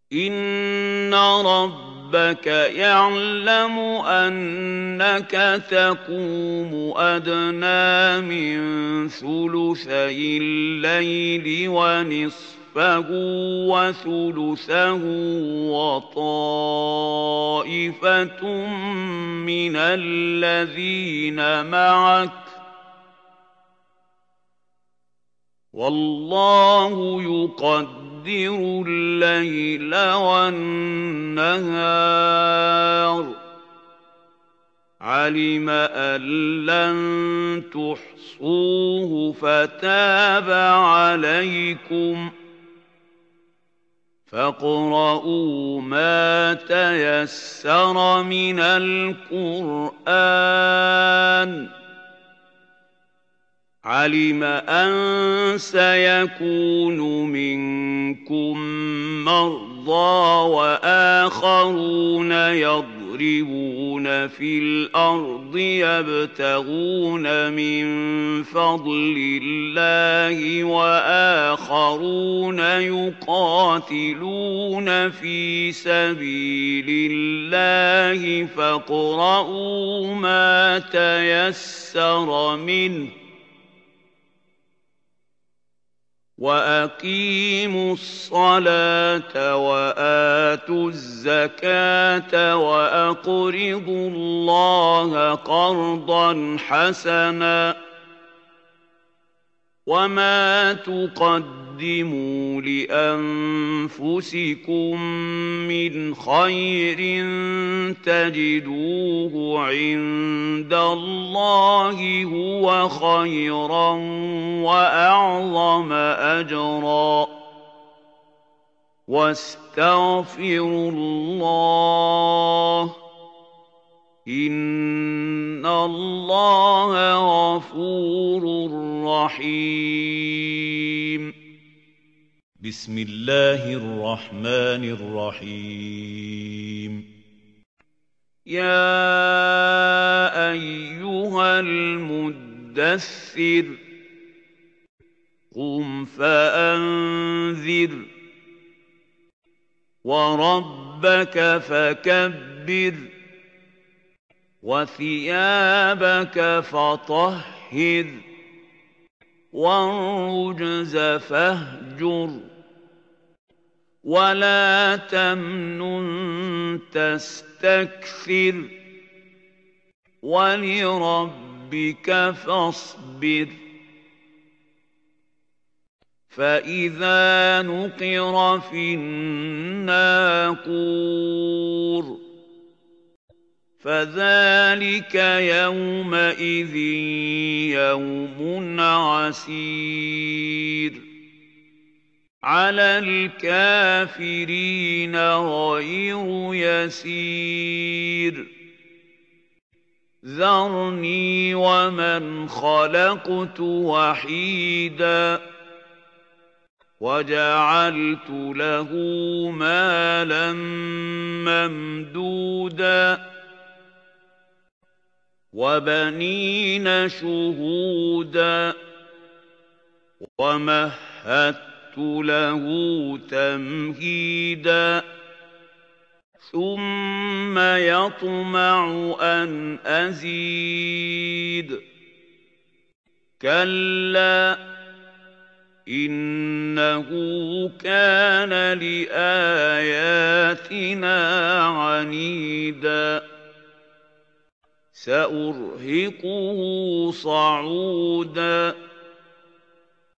إِنَّ رَبَّكَ يَعْلَمُ أَنَّكَ تَقُومُ أَدْنَىٰ مِن ثُلُثَيِ اللَّيْلِ وَنِصْفَهُ وَثُلُثَهُ وَطَائِفَةٌ مِّنَ الَّذِينَ مَعَكَ ۚ وَاللَّهُ يُقَدِّرُ اللَّيْلَ وَالنَّهَارَ ۚ عَلِمَ أَن لَّن تُحْصُوهُ فَتَابَ عَلَيْكُمْ ۖ فاقرؤوا ما تيسر من القرآن. عَلِمَ أَن سَيَكُونُ مِنكُم مَّرْضَىٰ وَآخَرُونَ يَضْرِبُونَ فِي الْأَرْضِ يَبْتَغُونَ مِن فَضْلِ اللَّهِ وَآخَرُونَ يُقَاتِلُونَ فِي سَبِيلِ اللَّهِ فاقرؤوا مَا تَيَسَّرَ مِنْهُ ۚ وَأَقِيمُوا الصَّلَاةَ وَآتُوا الزَّكَاةَ وَأَقْرِضُوا اللَّهَ قَرْضًا حَسَنًا ۚ وَمَا تُقَدِّمُوا لِأَنفُسِكُم مِّنْ خَيْرٍ تَجِدُوهُ عِندَ اللَّهِ هُوَ خَيْرًا وَأَعْظَمَ أَجْرًا ۚ وَاسْتَغْفِرُوا اللَّهَ ۖ إِنَّ اللَّهَ غَفُورٌ رَّحِيمٌ. بسم الله الرحمن الرحيم. يا أيها المدثر قم فأنذر وربك فكبر وثيابك فطهر والرجز فاهجر ولا تمنن تستكثر ولربك فاصبر. فإذا نقر في الناقور فذلك يومئذ يوم عسير على الكافرين غير يسير. ذرني ومن خلقت وحيدا وجعلت له مالا ممدودا وبنين شهودا ومهدت له تمهيدا ثم يطمع أن أزيد. كلا إنه كان لآياتنا عنيدا سأرهقه صعودا